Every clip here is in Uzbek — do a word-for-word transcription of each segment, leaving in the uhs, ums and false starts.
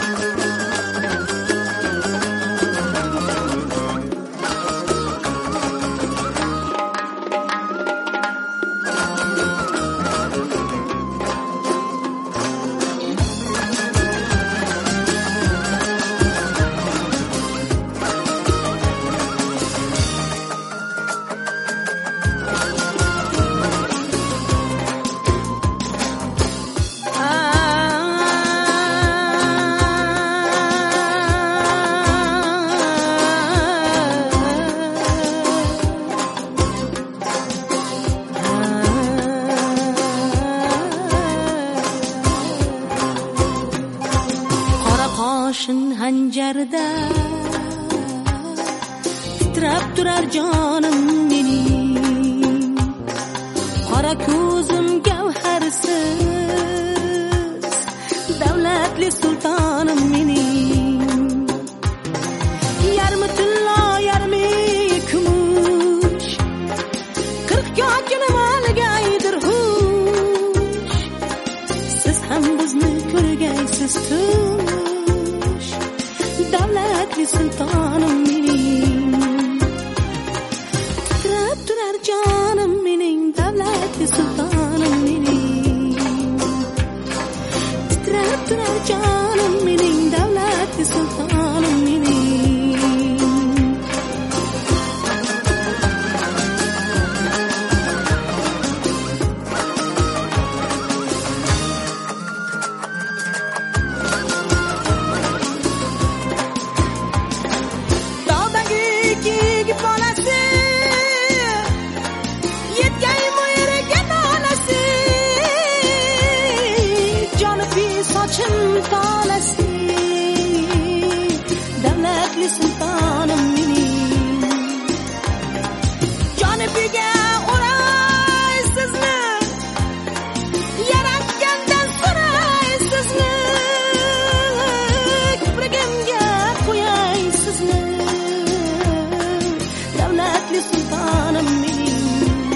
hanjarda titrab turar jonim mening, qora ko'zim gavharsiz davlatli sultonim mening, yarmi tillo yarmi kumush qirq yokinim olgaydir hush, siz ham bizni ko'rgaysiz tush, davlatli sultonim mening, titrab turar jonim mening, davlatli sultonim mening, titrab turar jonim mening, davlatli sultonim mening. Sochim tolasi davlatli sultonim mening, jonibiga o'raysizmi, yaratgandan so'raysizmi, kiprigimga qo'yaysizmi, davlatli sultonim mening,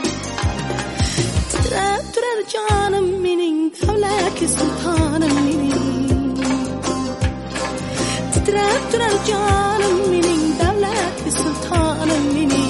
titrab turar jonim mening, davlatli sultonim mening, titrab turar jonim mening, davlatli sultonim mening.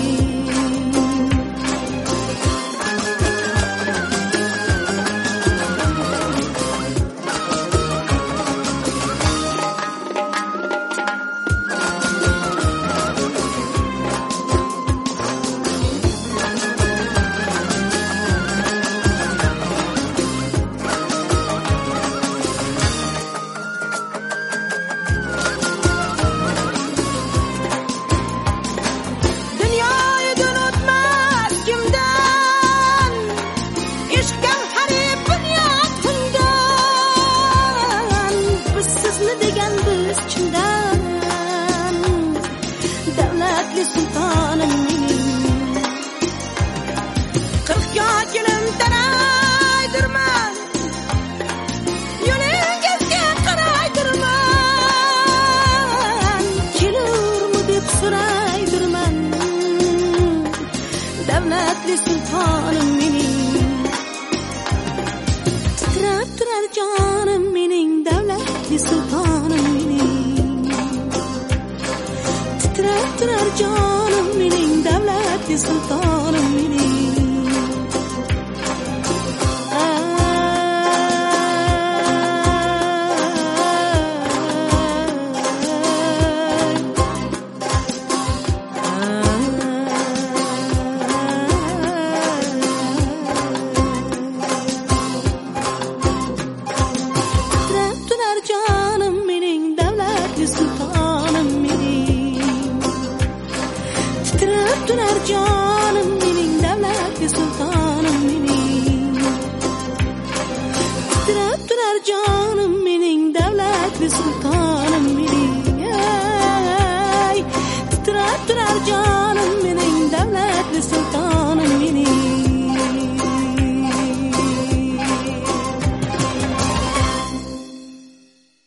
Davlatli sultonim mening, qirq yokinim taraydirman, yo'lingizga qaraydirman, kelurmi deb so'raydirman, davlatli sultonim mening, titrab turar jonim mening, davlatli sultonim mening, titrab turar jonim mening, davlatli sultonim mening.